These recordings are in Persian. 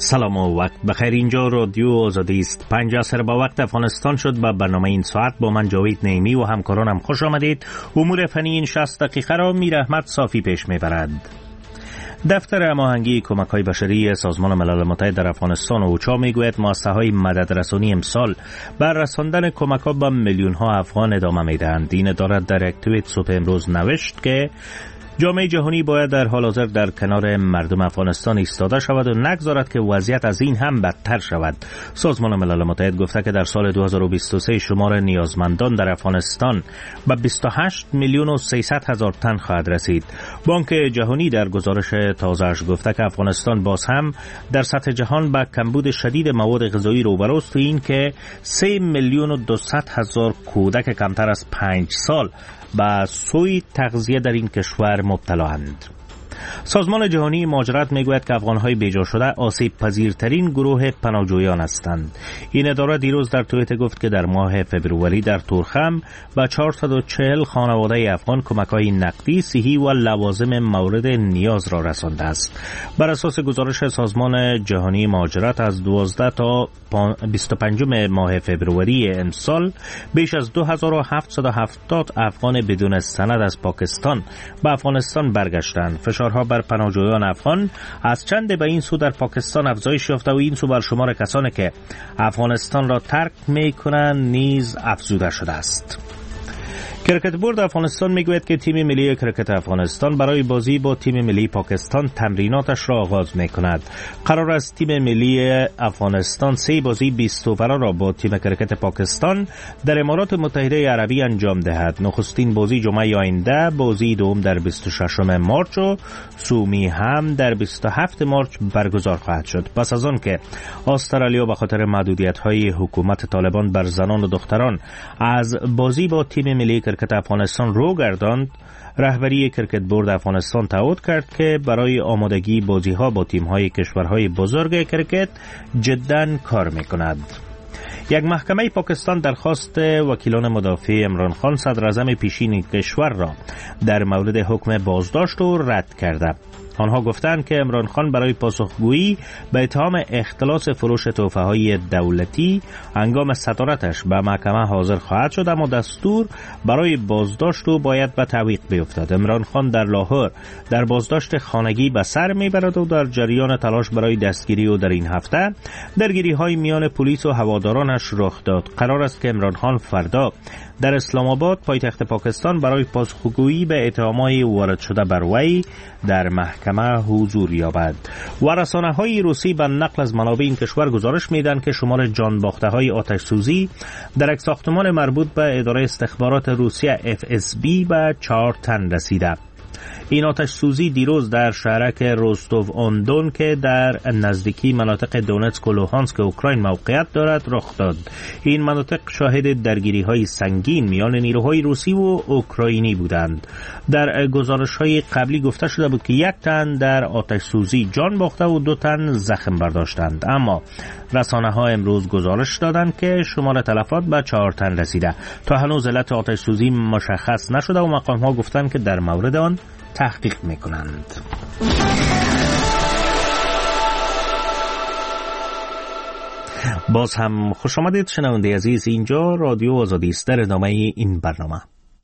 سلام و وقت بخیر. اینجا رادیو آزادی است. 5 عصر با وقت افغانستان شد. با برنامه این ساعت با من جاوید نعیمی و همکارانم خوش آمدید. امور فنی این 60 دقیقه را میر احمد صافی پیش میبرد. دفتر هماهنگی کمک‌های بشری سازمان ملل متحد در افغانستان اوچا میگوید مؤسسه‌های مددرسانی امسال بر رساندن کمک‌ها به میلیون‌ها افغان ادامه میدهند. این اداره در یک توییت صبح امروز نوشت که جامعه جهانی باید در حال حاضر در کنار مردم افغانستان ایستاده شود و نگذارد که وضعیت از این هم بدتر شود. سازمان ملل متحد گفته که در سال 2023 شمار نیازمندان در افغانستان به 28 میلیون و 300 هزار تن خواهد رسید. بانک جهانی در گزارش تازه‌اش گفته که افغانستان باز هم در سطح جهان با کمبود شدید مواد غذایی روبروست و این که 3 میلیون و 200 هزار کودک کمتر از 5 سال به سوی تغذیه در این کشور مبتلااند. سازمان جهانی مهاجرت میگوید که افغانهای بیجا شده آسیب پذیرترین گروه پناهجویان هستند. این اداره دیروز در توییت گفت که در ماه فوریه در تورخم به 440 خانواده افغان کمک‌های نقدی، صحی و لوازم مورد نیاز را رسانده است. بر اساس گزارش سازمان جهانی مهاجرت از 12 تا 25 ماه فوریه امسال بیش از 2770 افغان بدون سند از پاکستان به افغانستان برگشتند. فشارها بر پناهجویان افغان از چند به این سو در پاکستان افزایش یافته و این سو بر شمار کسانی که افغانستان را ترک می‌کنند نیز افزوده شده است. کرکت بورد افغانستان میگوید که تیم ملی کرکت افغانستان برای بازی با تیم ملی پاکستان تمریناتش را آغاز میکند. قرار است تیم ملی افغانستان 3 بازی 20 اوور را با تیم کرکت پاکستان در امارات متحده عربی انجام دهد. نخستین بازی جمعه آینده، بازی دوم در 26 مارچ و سومی هم در 27 مارچ برگزار خواهد شد. پس از آن که استرالیا به خاطر محدودیت‌های حکومت طالبان بر زنان و دختران از بازی با تیم ملی کرکت افغانستان رو گرداند، رهبری کرکت بورد افغانستان تعهد کرد که برای آمادگی بازی‌ها با تیم‌های کشورهای بزرگ کرکت جداً کار می‌کند. یک محکمه پاکستان درخواست وکیلان مدافع عمران خان صدراعظم پیشین کشور را در مورد حکم بازداشت رد کرده. آنها گفتند که عمران خان برای پاسخگویی به اتهام اختلاس فروش تحفه‌های دولتی هنگام صدارتش به محکمه حاضر خواهد شد، اما دستور برای بازداشت او باید به تعویق بیفتد. عمران خان در لاهور در بازداشت خانگی به سر میبرد و در جریان تلاش برای دستگیری او در این هفته درگیری‌های میان پلیس و هوادارانش رخ داد. قرار است که عمران خان فردا در اسلام آباد پایتخت پاکستان برای پاسخگویی به اتهامات وارد شده بر وی در محکمه حضور یابد. و رسانه‌های روسی به نقل از منابع این کشور گزارش میدن که شمار جان باخته‌های آتش سوزی در یک ساختمان مربوط به اداره استخبارات روسیه FSB به 4 تن رسیده. این آتش سوزی دیروز در شهرک روستوف آن دون که در نزدیکی مناطق دونتسک و لوهانسک اوکراین موقعیت دارد رخ داد. این مناطق شاهد درگیری‌های سنگین میان نیروهای روسی و اوکراینی بودند. در گزارش‌های قبلی گفته شده بود که 1 تن در آتش سوزی جان باخته و 2 تن زخم برداشتند، اما رسانه‌ها امروز گزارش دادند که شمار تلفات به 4 تن رسیده. تا هنوز علت آتش سوزی مشخص نشده و مقام‌ها گفتند که در مورد آن تحقیق میکنند. باز هم خوش آمدید شنونده عزیز. اینجا رادیو آزادی است. در ادامه این برنامه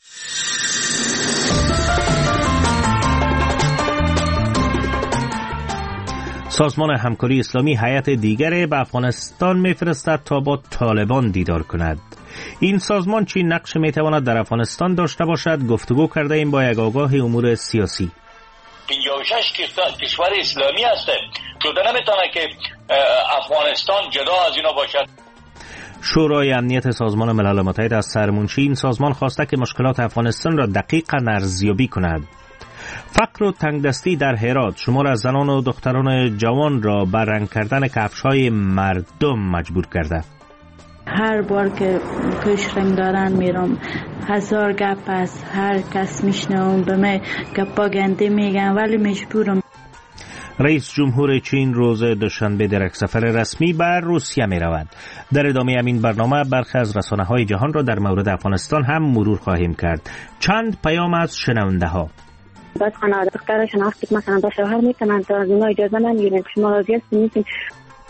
سازمان همکاری اسلامی هیئت دیگر به افغانستان میفرستد تا با طالبان دیدار کند. این سازمان چی نقش میتواند در افغانستان داشته باشد؟ گفتگو کرده ایم با یک آگاه امور سیاسی. 56 کشور اسلامی هسته، شده نمیتونه که افغانستان جدا از اینا باشد. شورای امنیت سازمان ملل متحد از سرمنشی این سازمان خواسته که مشکلات افغانستان را دقیقاً ارزیابی کند. فقر و تنگدستی در هرات شمار از زنان و دختران جوان را بر رنگ کردن کفش‌های مردم مجبور کرده. هر بار که کشرم دارن میرم 1000 گپ است، هر کس میشنوم به من گپا گنده میگن ولی مجبورم. رئیس جمهور چین روز دوشنبه در یک سفر رسمی بر روسیه می رود. در ادامه همین برنامه برخی از رسانه‌های جهان را در مورد افغانستان هم مرور خواهیم کرد. چند پیام از شنونده ها. بعد خانواده دخترشون وقتی مثلا با شوهر میتونن تا از اونا اجازه نمیگیرن، شما راضی هستین نیستین؟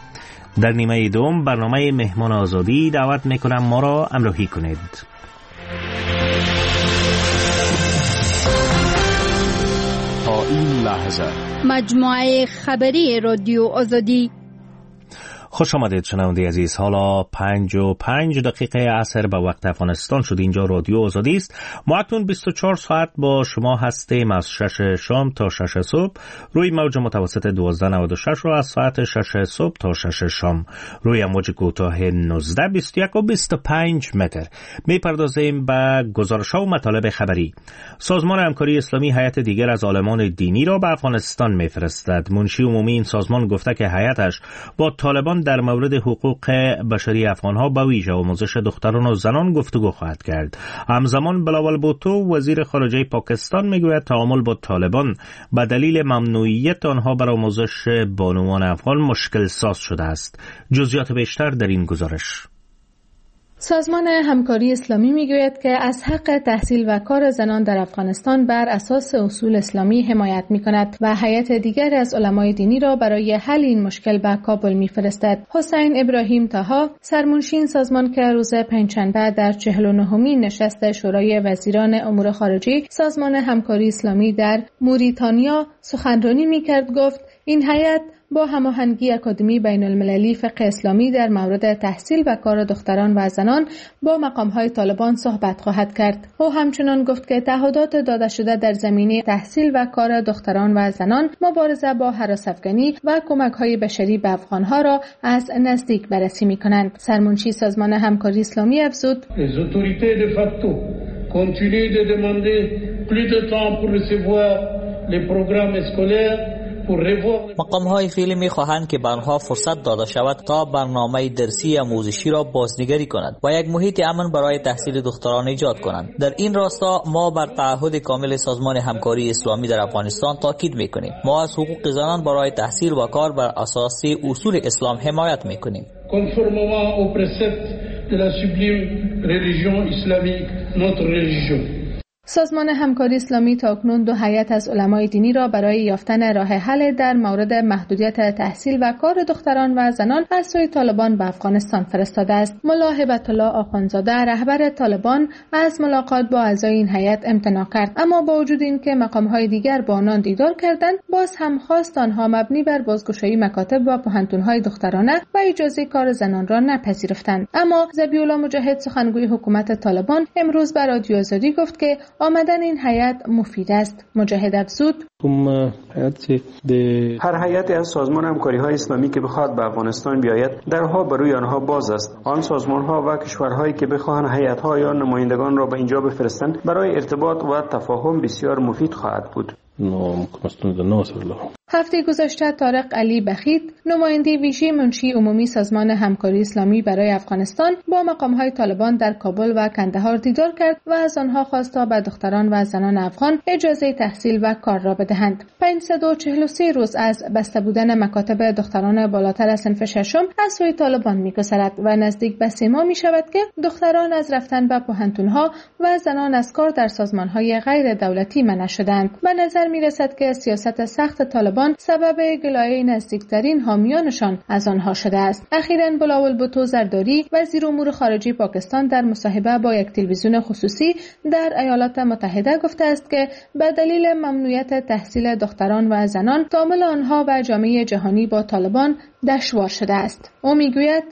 در نیمه دوم برنامه مهمان آزادی دعوت میکنم ما را همراهی کنید. تا این لحظه مجموعه خبری رادیو آزادی. خوش آمدید شنونده عزیز. حالا 5:05 عصر به وقت افغانستان شد. اینجا رادیو آزادی است. ما اکنون 24 ساعت با شما هستیم از 6 شام تا 6 صبح روی موج متوسط 1296 رو از ساعت 6 صبح تا 6 شام روی موج کوتاه 19 21 و 25 متر. میپردازیم به گزارش‌ها و مطالب خبری. سازمان همکاری اسلامی هیئت دیگر از عالمان دینی را به افغانستان میفرستد. منشی عمومی این سازمان گفته که هیئتش با طالبان در مورد حقوق بشری افغانها به ویژه آموزش دختران و زنان گفتگو خواهد کرد. همزمان بلاول بوتو وزیر خارجه پاکستان میگوید تعامل با طالبان به دلیل ممنوعیت آنها بر آموزش بانوان افغان مشکل ساز شده است. جزئیات بیشتر در این گزارش. سازمان همکاری اسلامی میگوید که از حق تحصیل و کار زنان در افغانستان بر اساس اصول اسلامی حمایت میکند و هیئت دیگر از علمای دینی را برای حل این مشکل به کابل میفرستد. حسین ابراهیم طاها، سرمنشی این سازمان که روز پنجشنبه در 49مین نشست شورای وزیران امور خارجه سازمان همکاری اسلامی در موریتانیا سخنرانی میکرد، گفت این هیئت با هماهنگی اکادمی بین المللی فقه اسلامی در مورد تحصیل و کار دختران و زنان با مقام‌های طالبان صحبت خواهد کرد. او همچنان گفت که تعهدات داده شده در زمینه تحصیل و کار دختران و زنان، مبارزه با هراس‌افکنی و کمک‌های بشری به افغان‌ها را از نزدیک بررسی می‌کنند. سرمنشی سازمان همکاری اسلامی افزود: Les autorités de facto continuent de demander plus de temps pour recevoir les programmes scolaires. مقام‌های فعلی می‌خواهند که به آنها فرصت داده شود تا برنامه درسی آموزشی را بازنگری کنند و یک محیط امن برای تحصیل دختران ایجاد کنند. در این راستا ما بر تعهد کامل سازمان همکاری اسلامی در افغانستان تاکید می‌کنیم. ما از حقوق زنان برای تحصیل و کار بر اساس اصول اسلام حمایت می‌کنیم. Conformément aux préceptes de la sublime religion islamique, notre religion. سازمان همکاری اسلامی تاکنون 2 هیئت از علمای دینی را برای یافتن راه حل در مورد محدودیت تحصیل و کار دختران و زنان از سوی طالبان به افغانستان فرستاده است. ملا هبت الله آخوندزاده رهبر طالبان از ملاقات با اعضای این هیئت امتناع کرد، اما با وجود این که مقام‌های دیگر با آنان دیدار کردند، باز هم خواست آنها مبنی بر بازگشایی مکاتب و پوهنتون‌های دخترانه و اجازه کار زنان را نپذیرفتند. اما ذبیح‌الله مجاهد سخنگوی حکومت طالبان امروز به رادیو آزادی گفت که آمدن این هیئت مفید است. مجاهد افزود: هر هیئتی از سازمان همکاری‌های اسلامی که بخواد به افغانستان بیاید درها برای آنها باز است. آن سازمان‌ها و کشورهایی که بخواهند هیئت‌ها یا نمایندگان را به اینجا بفرستند برای ارتباط و تفاهم بسیار مفید خواهد بود. هفته گذشته طارق علی بخیت، نماینده ویژه منشی عمومی سازمان همکاری اسلامی برای افغانستان، با مقام‌های طالبان در کابل و کندهار دیدار کرد و از آنها خواست تا به دختران و زنان افغان اجازه تحصیل و کار را بدهند. 543 روز از بسته بودن مکاتب دختران بالاتر از صنف ششم از سوی طالبان می‌گذرد و نزدیک به 3 ماه می‌شود که دختران از رفتن به پوهنتون‌ها و زنان از کار در سازمان‌های غیر دولتی منع شدند. به نظر می‌رسد که سیاست سخت طالبان سبب گلایه نزدیکترین حامیانشان از آنها شده است. اخیراً بلاول بوتو زرداری وزیر امور خارجه پاکستان در مصاحبه با یک تلویزیون خصوصی در ایالات متحده گفته است که به دلیل ممنوعیت تحصیل دختران و زنان تعامل آنها و جامعه جهانی با طالبان دشوار شده است. او میگوید: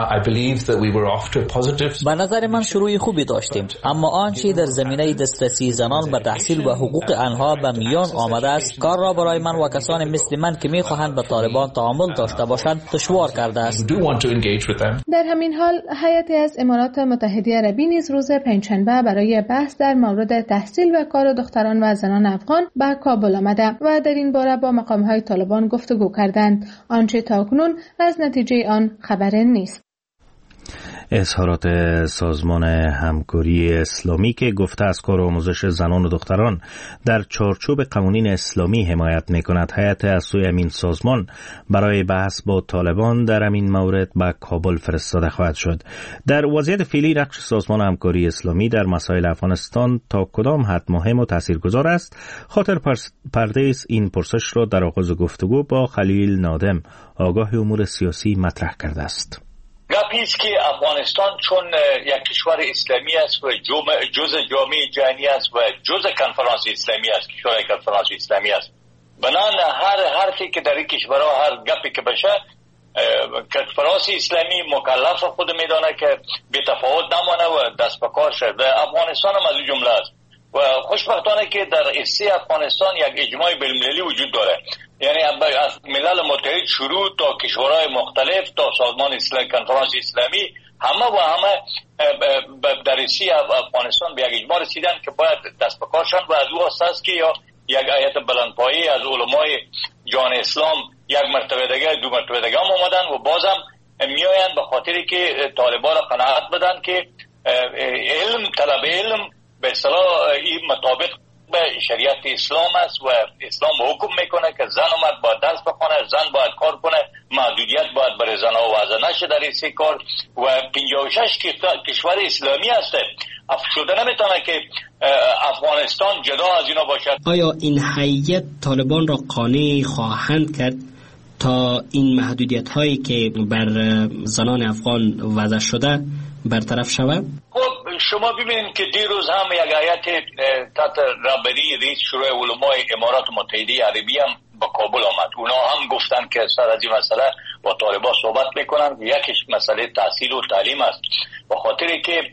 به نظر من شروع خوبی داشتیم، اما آنچه در زمینه دسترسی زنان به تحصیل و حقوق آنها به میان آمده است کار را برای من و کسان مثل من که میخواهند به طالبان تعامل داشته باشند دشوار کرده است. در همین حال هیئتی از امارات متحده عربی نیز روز پنجشنبه برای بحث در مورد تحصیل و کار دختران و زنان افغان به کابل آمده و در این باره با مقام‌های طالبان گفتگو کردند. آنچه تاکنون از نتیجه آن خبر نیست. اظهارات سازمان همکاری اسلامی که گفته از کار آموزش زنان و دختران در چارچوب قوانین اسلامی حمایت می‌کند، هیئت از سوی همین سازمان برای بحث با طالبان در همین مورد به کابل فرستاده خواهد شد. در وضعیت فعلی نقش سازمان همکاری اسلامی در مسائل افغانستان تا کدام حد مهم و تاثیرگذار است؟ خاطر پردیس این پرسش را در آغاز گفتگو با خلیل نادم، آگاه امور سیاسی، مطرح کرده است. گپی است که افغانستان چون یک کشور اسلامی است و جزء جامعه جهانی است و جزء کنفرانس اسلامی است، کشور کنفرانس اسلامی است، بنان هر حرفی که در این کشورها، هر گپی که بشه، کنفرانس اسلامی مکلف خود میدانه که بی تفاوت نمانه و دست به کار شد. و افغانستان هم از این جمله است و خوشبختانه که در حصه افغانستان یک اجماع بین‌المللی وجود داره، یعنی از ملل متحد شروع تا کشورهای مختلف تا سازمان کنفرانس اسلامی، همه و همه در حصه افغانستان به یک اجماع رسیدن که باید دست به کار شن و از او است که یا یک هیئت بلندپایه از علمای جان اسلام یک مرتبه دیگه، دو مرتبه دیگه هم آمدن و بازم میآیند به خاطری که طالبان را قناعت بدن که طلب علم به اصطلاح این مطابق به شریعت اسلام است و اسلام حکم میکنه که زن و مرد باید درس بخونه، زن باید کار کنه، محدودیت باید برای زنها وضع نشه در این کار و 56 کشور اسلامی هست. شده نمیتونه که افغانستان جدا از اینا باشد. آیا این هیئت طالبان را قانع خواهند کرد تا این محدودیت هایی که بر زنان افغان وضع شده برطرف شود؟ خب شما ببینید که دیروز هم یک هیئت تحت رهبری رئیس شورای علمای امارات متحده عربی هم به کابل آمد. اونا هم گفتن که سر از این مسئله با طالبان صحبت میکنن. یکیش مسئله تحصیل و تعلیم است، به خاطری که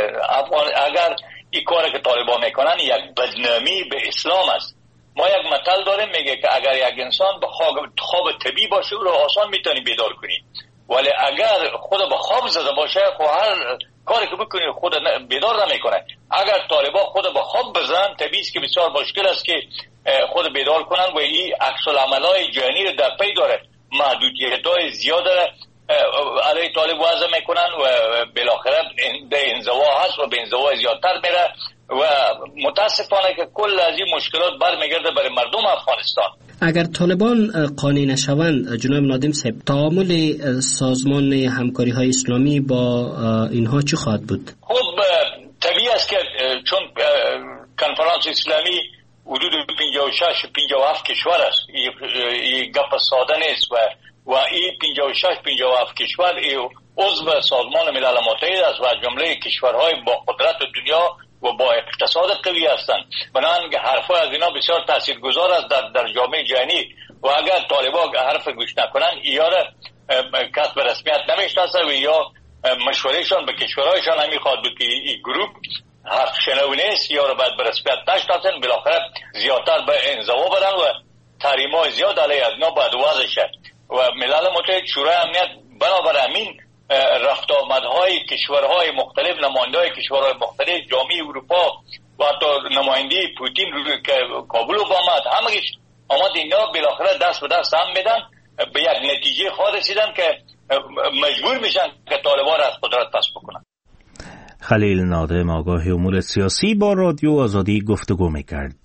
اگر این کاری که طالبان میکنن یک بدنامی به اسلام است. ما یک مثل داریم میگه که اگر یک انسان به خواب طبیعی باشه او را آسان میتونی بیدار کنی، ولی اگر خود به خواب زده باشه خب هر کاری که بکنی خود بیدار نمیکنه. اگر طالبان خود به خواب بزنن طبیعی است که بسیار مشکل است که خود بیدار کنن و این عکس العملای جهانی رو در پی داره. محدودیت‌های زیاد علیه طالب وضع میکنن و بالاخره انزوا هست و به انزوا زیادتر میره و متاسفانه که کل از این مشکلات برمیگرده برای مردم افغانستان. اگر طالبان قانع نشوند جناب نادم صاحب، تعامل سازمان همکاری های اسلامی با اینها چی خواهد بود؟ خب طبیعی است که چون کنفرانس اسلامی حدود 56-57 کشور است، این گپ ساده نیست و این 56-57 کشور عضو سازمان ملل متحد است و از جمله کشورهای با قدرت دنیا و با اقتصاد قوی هستند. بنابراین حرفای از اینا بسیار تاثیرگذار است در جامعه جهانی و اگر طالبان حرف گوش نکنن یا کسب رسمیت نمیشناسه و یا مشورهشان به کشورهایشان نمیخواد بود که این گروه حرف شنو نیست یا رو باید به رسمیت نشناسن، بالاخره زیادتر به انزوا برن و تحریم‌های زیاد علیه از اینا باید وضع شد و ملل متحد شورای امنیت بنابر همین رفت آمدهای کشورهای مختلف، نماینده‌های کشورهای مختلف، جامعه اروپا و حتی نماینده پوتین که کابل آمد، همگیش آمد اینا بالاخره دست به دست هم میدن، به یک نتیجه خواهد رسیدن که مجبور میشن که طالبان را از قدرت پس بکنن. خلیل نادم، آگاه امور سیاسی، با رادیو آزادی گفتگو میکرد.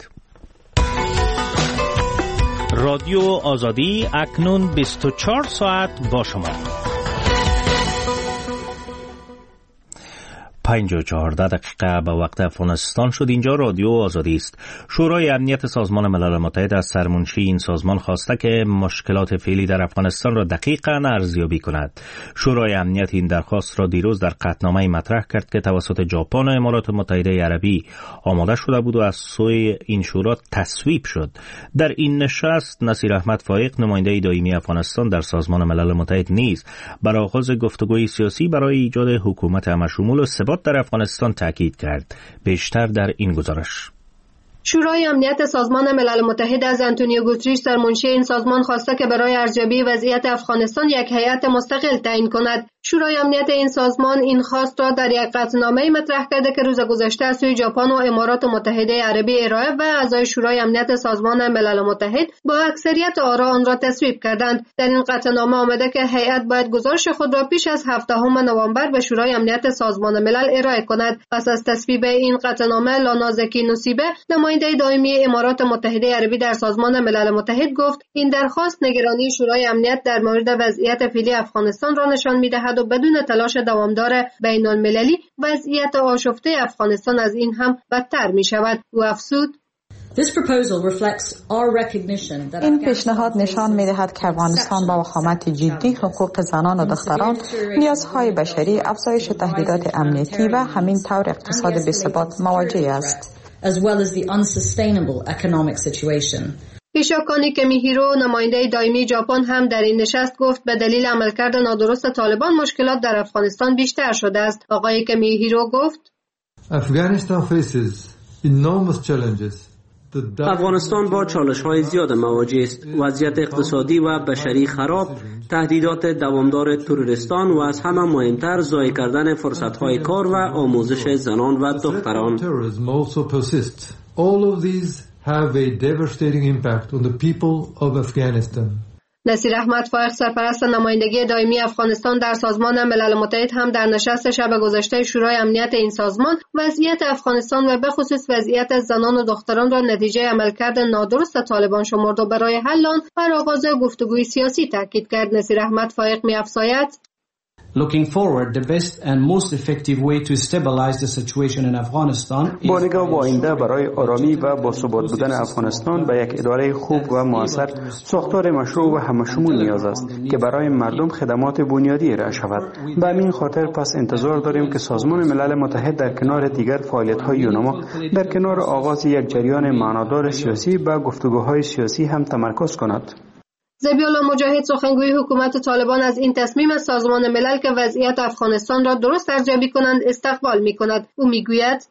رادیو آزادی اکنون 24 ساعت با شما. 5:14 به وقت افغانستان شد. اینجا رادیو آزادی است. شورای امنیت سازمان ملل متحد از سرمنشی این سازمان خواسته که مشکلات فعلی در افغانستان را دقیقاً ارزیابی کند. شورای امنیت این درخواست را دیروز در قطعنامه مطرح کرد که توسط ژاپن و امارات متحده عربی آماده شده بود و از سوی این شورا تصویب شد. در این نشست نصیر احمد فایق، نماینده دائمی افغانستان در سازمان ملل متحد، نیز بر آغاز گفتگوی سیاسی برای ایجاد حکومت همشمول و ثبات در افغانستان تاکید کرد. بیشتر در این گزارش. شورای امنیت سازمان ملل متحد از آنتونیو گوتریش سرمنشی این سازمان خواسته که برای ارزیابی وضعیت افغانستان یک هیئت مستقل تعیین کند. شورای امنیت این سازمان این خواست را در یک قطعنامه مطرح کرده که روز گذشته از سوی ژاپن و امارات متحده عربی ارائه و اعضای شورای امنیت سازمان ملل متحد با اکثریت آرا آن را تصویب کردند. در این قطعنامه آمده که هیئت باید گزارش خود را پیش از 7 نوامبر به شورای امنیت سازمان ملل ارائه کند. پس از تصویب این قطعنامه، لانا زکی نصیبه، نماینده دائمی امارات متحده عربی در سازمان ملل متحد گفت این درخواست نگرانی شورای امنیت در مورد وضعیت فعلی افغانستان را نشان می‌دهد و بدون تلاش دوامدار بین المللی وضعیت آشفته افغانستان از این هم بدتر می‌شود. او افزود: این پیشنهاد نشان می‌دهد که افغانستان با وخامت جدی حقوق زنان و دختران، نیازهای بشری، افزایش تهدیدات امنیتی و همین طور اقتصاد بی‌ثبات مواجه است. هیشاکانی کمیهیرو، نماینده دائمی ژاپن، هم در این نشست گفت به دلیل عملکرد نادرست طالبان مشکلات در افغانستان بیشتر شده است. آقای کمیهیرو گفت: افغانستان با چالش‌های زیاد مواجه است. وضعیت اقتصادی و بشری خراب، تهدیدات دوامدار تروریستان و از همه مهمتر ضایع کردن فرصت‌های کار و آموزش زنان و دختران. have a devastating impact on the people of Afghanistan. نصیر احمد فائق، سرپرست نمایندگی دائمی افغانستان در سازمان ملل متحد، هم در نشست شب گذشته شورای امنیت این سازمان وضعیت افغانستان و به خصوص وضعیت زنان و دختران را نتیجه عملکرد نادرست طالبان شمرد و برای حل آن بر آغاز گفتگوی سیاسی تاکید کرد. نصیر احمد فائق می‌افزاید: Looking forward, the best and most effective way to stabilize the situation in Afghanistan با نگاه به آینده برای آرامی و باثبات بودن افغانستان به یک اداره خوب و موثر، ساختار مشروع و همشمول نیاز است که برای مردم خدمات بنیادی ارائه شود. به همین خاطر پس انتظار داریم که سازمان ملل متحد در کنار دیگر فعالیت‌های یونما در کنار آغاز یک جریان معنادار سیاسی و گفتگوهای سیاسی هم تمرکز کند. ذبیح‌الله مجاهد، سخنگوی حکومت طالبان، از این تصمیم سازمان ملل که وضعیت افغانستان را درست ارزیابی کنند استقبال می‌کند. او می‌گوید: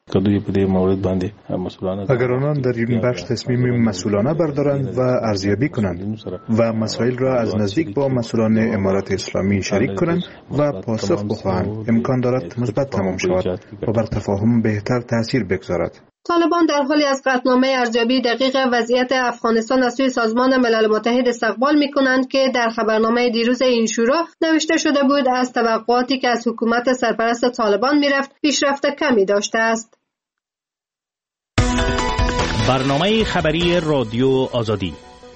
اگر آنان در این بخش تصمیم مسئولانه بردارند و ارزیابی کنند و مسائل را از نزدیک با مسئولان امارات اسلامی شریک کنند و پاسخ بخواهند، امکان دارد مثبت تمام شود و بر تفاهم بهتر تاثیر بگذارد. طالبان در حالی از قطعنامه ارزیابی دقیق وضعیت افغانستان از سوی سازمان ملل متحد استقبال می‌کنند که در خبرنامه دیروز این شورا نوشته شده بود از توقعاتی که از حکومت سرپرست طالبان می‌رفت پیشرفت کمی داشته است. برنامه خبری رادیو آزادی.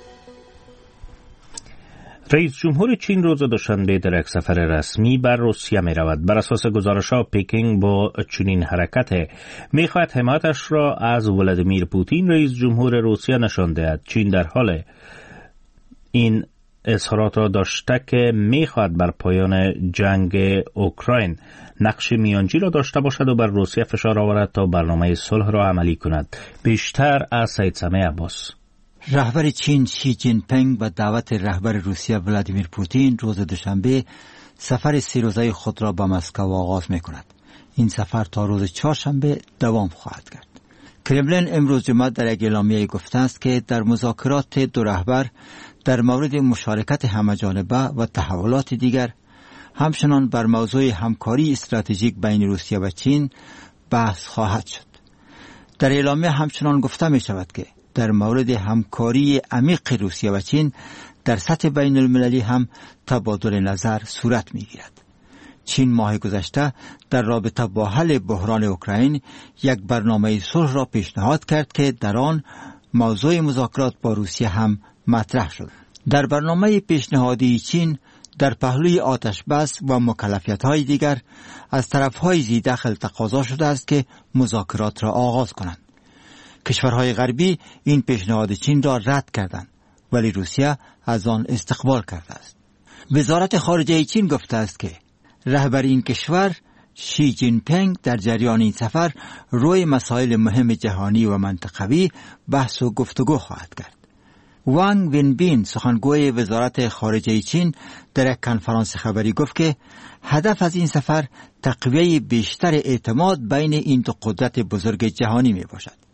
رئیس جمهور چین روز دوشنبه در یک سفر رسمی بر روسیه می رود. بر اساس گزارش‌ها پکینگ با چنین حرکت می خواهد حمایتش را از ولادیمیر پوتین رئیس جمهور روسیه نشان دهد. چین در حال این اظهارات را داشته که می خواهد بر پایان جنگ اوکراین نقش میانجی را داشته باشد و بر روسیه فشار آورد تا برنامه صلح را عملی کند. بیشتر از سید سمیع عباس. رهبر چین شی جین پینگ به دعوت رهبر روسیه ولادیمیر پوتین روز دوشنبه سفر 3 روزه خود را به مسکو آغاز می کند. این سفر تا روز چهارشنبه دوام خواهد کرد. کرملین امروز جمعه در یک اعلامیه گفته است که در مذاکرات دو رهبر در مورد مشارکت همه‌جانبه و تحولات دیگر، همچنان بر موضوع همکاری استراتژیک بین روسیه و چین بحث خواهد شد. در اعلامیه همچنان گفته می شود که در مورد همکاری عمیق روسیه و چین در سطح بین المللی هم تبادل نظر صورت می گیرد. چین ماه گذشته در رابطه با حل بحران اوکراین یک برنامه صلح را پیشنهاد کرد که در آن موضوع مذاکرات با روسیه هم مطرح شد. در برنامه پیشنهادی چین در پهلوی آتش بس و مکلفیت‌های دیگر از طرف‌های ذی‌دخل تقاضا شده است که مذاکرات را آغاز کنند. کشورهای غربی این پیشنهاد چین را رد کردند، ولی روسیه از آن استقبال کرده است. وزارت خارجه چین گفته است که رهبر این کشور شی جین پینگ در جریان این سفر روی مسائل مهم جهانی و منطقوی بحث و گفتگو خواهد کرد. وانگ وینبین، سخنگوی وزارت خارجه چین، در یک کنفرانس خبری گفت که هدف از این سفر تقویت بیشتر اعتماد بین این دو قدرت بزرگ جهانی می باشد.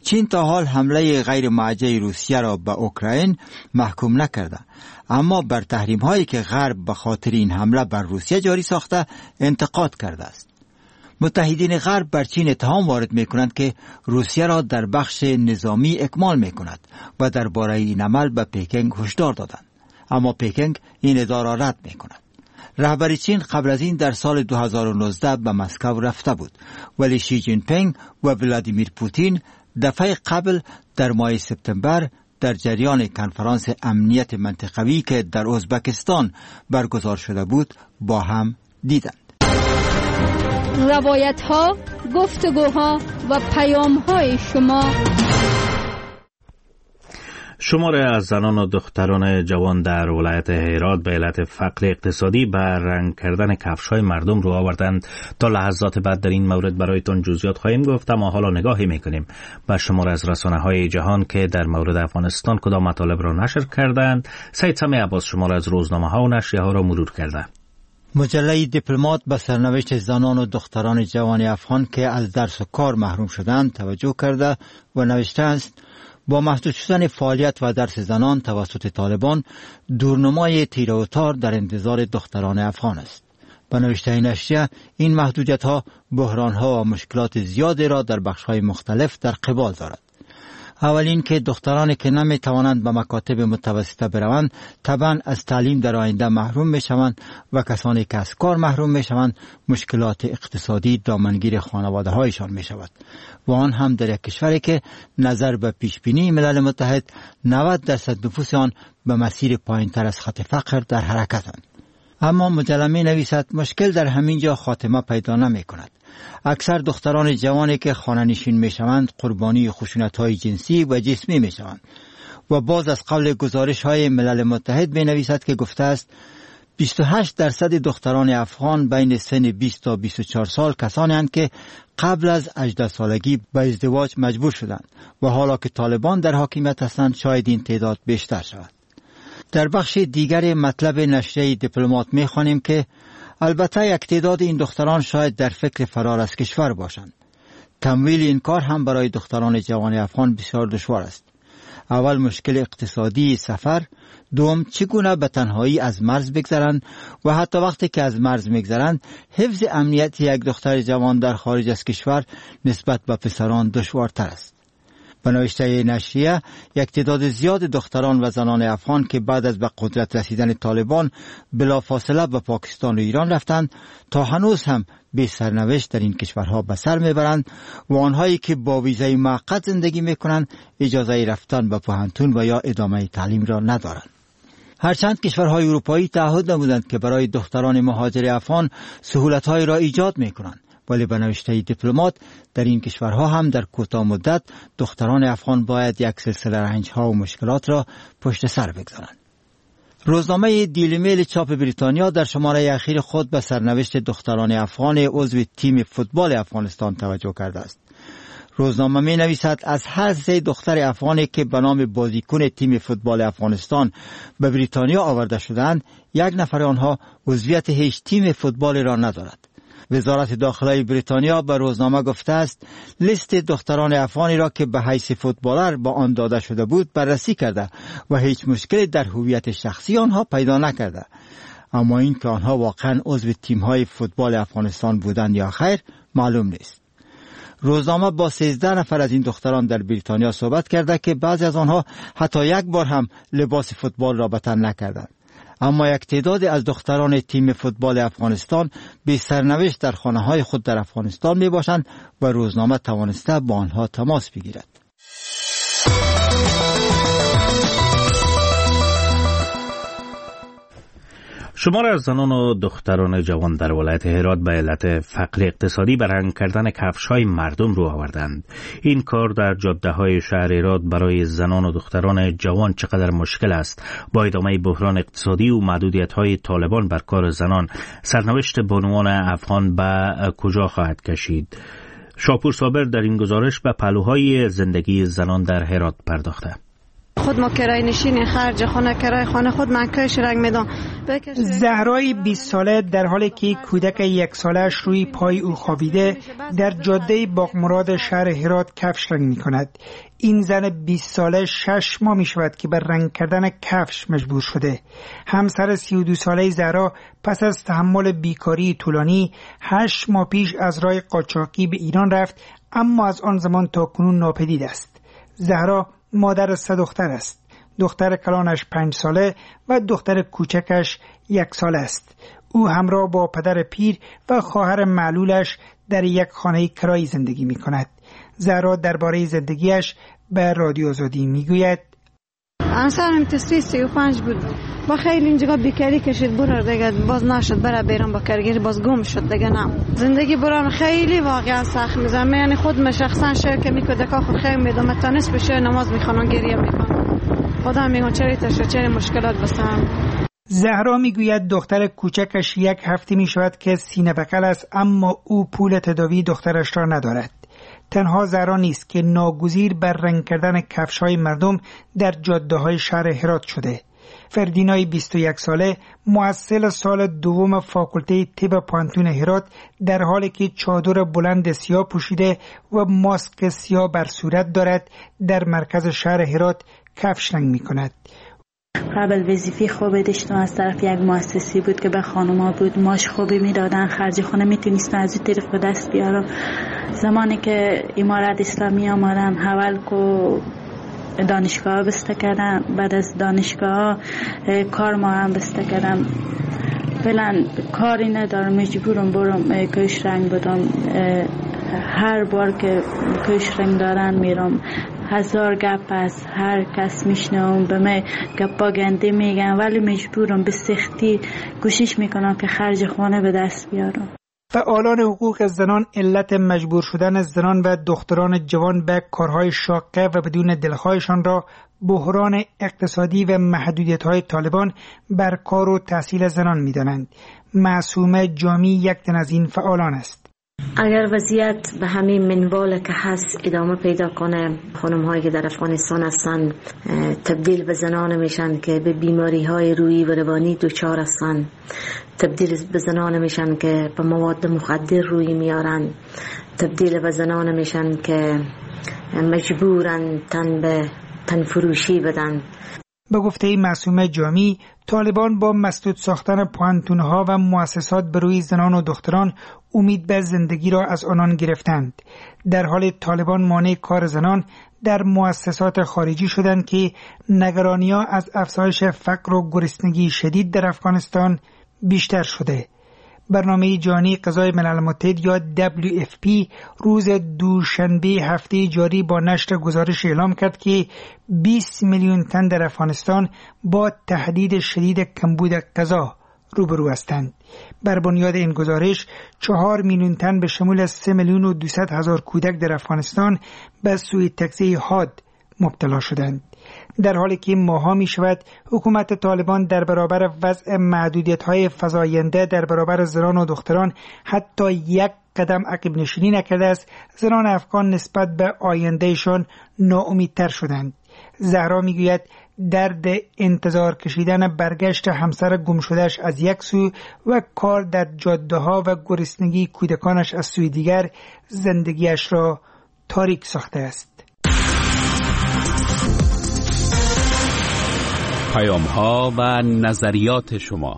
چین تا حال حمله غیر موجه روسیه را به اوکراین محکوم نکرده، اما بر تحریم هایی که غرب به خاطر این حمله بر روسیه جاری ساخته انتقاد کرده است. متحدین غرب بر چین اتهام وارد می کنند که روسیه را در بخش نظامی اکمال می کند و درباره این عمل به پکینگ هشدار دادند، اما پکینگ این ادعا را رد می کند. رهبر چین قبل از این در سال 2019 به مسکو رفته بود، ولی شی جین پینگ و ولادیمیر پوتین دفعه قبل در ماه سپتامبر در جریان کنفرانس امنیت منطقوی که در ازبکستان برگزار شده بود با هم دیدند. روایت ها، گفتگوها و پیام های شمار از زنان و دختران جوان در ولایت هرات به علت فقر اقتصادی به رنگ کردن کفش‌های مردم رو آوردند. تا لحظات بعد در این مورد برایتون جزئیات خواهیم گفت، اما حالا نگاهی میکنیم به شمار از رسانه‌های جهان که در مورد افغانستان کدام مطالب را نشر کردند. سید سمی عباس شمار از روزنامه‌ها و نشریه‌ها را مرور کرده. مجله دیپلمات به سرنوشت زنان و دختران جوان افغان که از درس و کار محروم شدند توجه کرده و نوشته است: با محدود شدن فعالیت و درس زنان توسط طالبان، دورنمای تیره و تار در انتظار دختران افغان است. به نوشته نشریه، این محدودیت‌ها بحران‌ها و مشکلات زیادی را در بخش‌های مختلف در قبال دارد. اولین که دخترانی که نمی‌توانند به مکاتب متوسطه بروند طبعاً از تعلیم در آینده محروم می‌شوند و کسانی که از کار محروم می‌شوند مشکلات اقتصادی دامنگیر خانواده‌هایشان می‌شود و آن هم در یک کشوری که نظر به پیشبینی ملل متحد 90% نفوس آن به مسیر پایین‌تر از خط فقر در حرکتند. اما مجله می‌نویسد مشکل در همین جا خاتمه پیدا نمی‌کند. اکثر دختران جوانی که خانه‌نشین می‌شوند قربانی خشونت‌های جنسی و جسمی می‌شوند و باز از قول گزارش‌های ملل متحد می‌نویسد که گفته است 28% دختران افغان بین سن 20 تا 24 سال کسانی هستند که قبل از 18 سالگی به ازدواج مجبور شدند و حالا که طالبان در حاکمیت هستند شاید این تعداد بیشتر شود. در بخش دیگر مطلب نشریه دیپلمات می‌خوانیم که البته یک تعداد این دختران شاید در فکر فرار از کشور باشند. تمویل این کار هم برای دختران جوان افغان بسیار دشوار است. اول مشکل اقتصادی سفر، دوم چگونه به تنهایی از مرز بگذرند و حتی وقتی که از مرز میگذرند حفظ امنیت یک دختر جوان در خارج از کشور نسبت به پسران دشوارتر است. به نوشته نشریه، یک تعداد زیاد دختران و زنان افغان که بعد از به قدرت رسیدن طالبان بلافاصله به پاکستان و ایران رفتند تا هنوز هم بی سرنوشت در این کشورها به سر میبرند و آنهایی که با ویزای موقت زندگی میکنند اجازه رفتن به پوهنتون و یا ادامه تعلیم را ندارند. هرچند کشورهای اروپایی تعهد نمودند که برای دختران مهاجر افغان سهولت‌هایی را ایجاد میکنند، ولی به نوشته دیپلمات در این کشورها هم در کوتاه مدت دختران افغان باید یک سلسله رنج‌ها و مشکلات را پشت سر بگذارند. روزنامه دیلی میل چاپ بریتانیا در شماره اخیر خود به سرنوشت دختران افغان عضو تیم فوتبال افغانستان توجه کرده است. روزنامه می نویسد از هر 3 دختر افغانی که به نام بازیکن تیم فوتبال افغانستان به بریتانیا آورده شدند، 1 نفر آنها عضویت هیچ تیم فوتبال را ندارد. وزارت داخلی بریتانیا به روزنامه گفته است لیست دختران افغانی را که به حیث فوتبالر با آن داده شده بود بررسی کرده و هیچ مشکلی در هویت شخصی آنها پیدا نکرده، اما این که آنها واقعا عضو تیم‌های فوتبال افغانستان بودند یا خیر معلوم نیست. روزنامه با 13 نفر از این دختران در بریتانیا صحبت کرده که بعضی از آنها حتی یک بار هم لباس فوتبال را به تن نکردند، اما یک تعداد از دختران تیم فوتبال افغانستان به سرنوشت در خانه‌های خود در افغانستان می باشند و روزنامه توانسته با آنها تماس بگیرد. شمار از زنان و دختران جوان در ولایت هرات به علت فقر اقتصادی به رنگ کردن کفش‌های مردم رو آوردند. این کار در جاده‌های شهر هرات برای زنان و دختران جوان چقدر مشکل است. با ادامه بحران اقتصادی و محدودیت‌های طالبان بر کار زنان، سرنوشت بانوان افغان به کجا خواهد کشید؟ شاپور صابر در این گزارش به پهلوهای زندگی زنان در هرات پرداخته. خود ما کرای نشین خرج خانه کرای خانه خود من کش رنگ میدم. زهرای 20 ساله در حالی که کودک 1 سالش روی پای او خوابیده در جاده باغمراد شهر هرات کفش رنگ می کند. این زن 20 ساله 6 ماه می شود که بر رنگ کردن کفش مجبور شده. همسر 32 ساله زهرا پس از تحمل بیکاری طولانی 8 ماه پیش از راه قاچاقی به ایران رفت، اما از آن زمان تا کنون ناپدید است. زهرا مادر 3 دختر است. دختر کلانش 5 ساله و دختر کوچکش 1 ساله است. او همراه با پدر پیر و خواهر معلولش در یک خانه کرایی زندگی می کند. زهرا درباره زندگیش به رادیو آزادی می گوید: همسرم تصویر 35 بود، با خیلی اینجا بیکاری کشید، برو دیگه باز نشد، برای بیرون با کارگری باز گم شد دیگه. نه زندگی برام خیلی واقعا سخت میزنه، یعنی خودم شخصا شعر که میکنه کاخو خیلی میدم تا نصف شعر نماز میخوام گریه میکنم، خدا میگه چه مشکلات بسام. زهرا میگوید دختر کوچکش 1 هفته میشود که سینه بغل است، اما او پول تداوی دخترش را ندارد. تنها زهرا نیست که ناگزیر بر رنگ کردن کفش‌های مردم در جاده‌های شهر هرات شده. فردینای 21 ساله محصل سال دوم فاکولته طب پانتون هرات در حالی که چادر بلند سیاه پوشیده و ماسک سیاه بر صورت دارد در مرکز شهر هرات کفش رنگ می‌کند. قبل وظیفه خوبی داشتم از طرف یک مؤسسه بود که به خانوما بود، ماش خوبی میدادن، خرج خانه میتونستم از این طریق به دست بیارم. زمانی که امارت اسلامی آمدم اول کو دانشگاه بسته کردم، بعد از دانشگاه کار ما هم بسته کردم. فعلا کاری ندارم، مجبورم برم کش رنگ بدم. هر بار که کش رنگ دارن میرم، 1000 گپ از هر کس میشنوم، به من گپا گنده میگن، ولی مجبورم به سختی کوشش میکنم که خرج خانه به دست بیارم. فعالان حقوق زنان علت مجبور شدن زنان و دختران جوان به کارهای شاقه و بدون دلخواهشان را بحران اقتصادی و محدودیت‌های طالبان بر کار و تحصیل زنان می‌دانند. معصومه جامی یک تن از این فعالان است. اگر وضعیت به همین منوال که هست ادامه پیدا کنه، خانم هایی که در افغانستان هستن تبدیل به زنان میشن که به بیماری های روحی و روانی دچار هستن، تبدیل به زنان میشن که به مواد مخدر روی میارن، تبدیل به زنان میشن که مجبورن تن فروشی بدن. به گفته معصومه جامی، طالبان با مسدود ساختن پوانتونها و مؤسسات بروی زنان و دختران امید به زندگی را از آنان گرفتند. در حال طالبان مانع کار زنان در مؤسسات خارجی شدند که نگرانی‌ها از افزایش فقر و گرسنگی شدید در افغانستان بیشتر شده. برنامه جهانی غذای ملل متحد یا WFP روز دوشنبه هفته جاری با نشر گزارش اعلام کرد که 20 میلیون تن در افغانستان با تهدید شدید کمبود غذا روبرو هستند. بر بنیاد این گزارش 4 میلیون تن به شمول 3,200,000 کودک در افغانستان به سوء تغذیه حاد مبتلا شدند. در حالی که ماها می شود حکومت طالبان در برابر وضع محدودیت‌های فزاینده در برابر زنان و دختران حتی یک قدم عقب نشینی نکرده است، زنان افغان نسبت به آیندهشان ناامیدتر شدند. زهرا می گوید درد انتظار کشیدن برگشت همسر گم شدهش از یک سو و کار در جاده‌ها و گرسنگی کودکانش از سوی دیگر زندگیش را تاریک ساخته است. پیام‌ها و نظریات شما.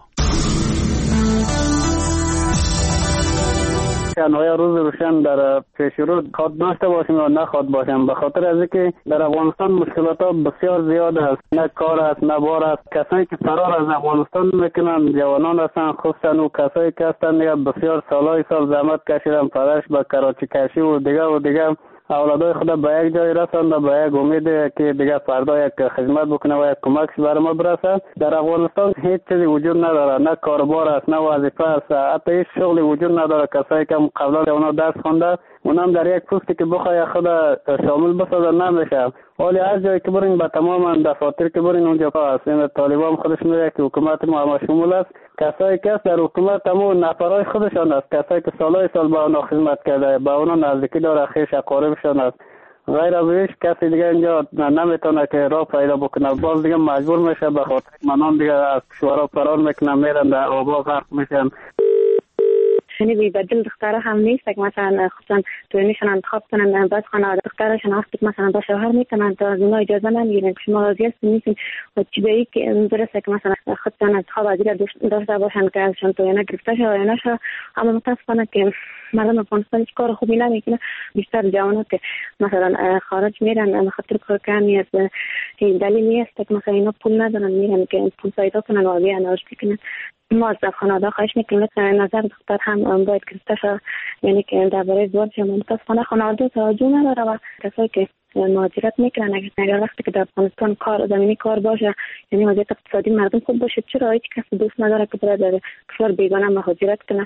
شنهای روز روشن در پیش رو خواد داشته باشیم یا نخواد باشیم، به خاطر از اینکه در افغانستان مشکلات ها بسیار زیاد است، نه کار است نه بار است. کسایی که فرار از افغانستان میکنن جوانان هستن، خصوصا او کسایی که هستن بسیار سالهای سال زحمت کشیدن، پدرش به کراچی کشی و دیگه اولادای خود به یک جای رسانده، به یک امید که دیگه فردا یک خدمت بکنه و یک کمکش برای ما برسه. در افغانستان هیچ چیزی وجود نداره، نه کاربار است نه وظیفه است، حتی هیچ شغلی وجود نداره. کسایی که قبلا اونا درس خونده اونم در یک پستی که بخوای خود شامل بسازه نمیشه. ولی هر جایی که برین به تمام دفاتر که برین اونجا هست. این طالبان خودش میگه که حکومت ما شمول است. کسایی که در حکومت همون نفرای خودشان است، کسایی که سالهای سال با اونا خدمت کرده، با اونا نزدیکی داره، خویش اقاربشان است. غیر از هیچ کسی دیگه اینجا نمیتونه که راه پیدا بکنه. باز دیگه مجبور میشه به خاطر منان دیگه از کشورها فرار میکنن، میرن در آبا غرق میشن. شنیدی بدل دختره هم نیست که مثلا خصوصا توی میشن انتخاب کنن بعد خانواده دخترشون هست مثلا با شوهر میتونن تا از اونها اجازه نمیگیرن که شما راضی هستین نیستین و چی به که درسته که مثلا خودتان انتخاب از داشته باشن که ازشون توی نگرفته شه یا نشه. اما متاسفانه که مردم افغانستان هیچ کار خوبی نمیکنه. بیشتر جوانات که مثلا خارج میرن خاطر کار کردن از دلیل نیست که مثلا اینا پول ندارن میرن که پول پیدا کنن و بیان رشد کنن. ما از خانواده خواهش میکنیم نظر دختر هم باید گرفته شد، یعنی که درباره ازدواج متاسفانه خانواده توجه نداره و کسایی که مهاجرت میکنن اگر وقتی که در افغانستان کار زمینی کار باشه، یعنی وضعیت اقتصادی مردم خوب باشه، چرا هیچ کس دوست نداره که بره در کشور بیگانه مهاجرت کنه.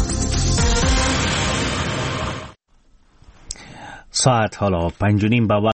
ساعت حالا 5:30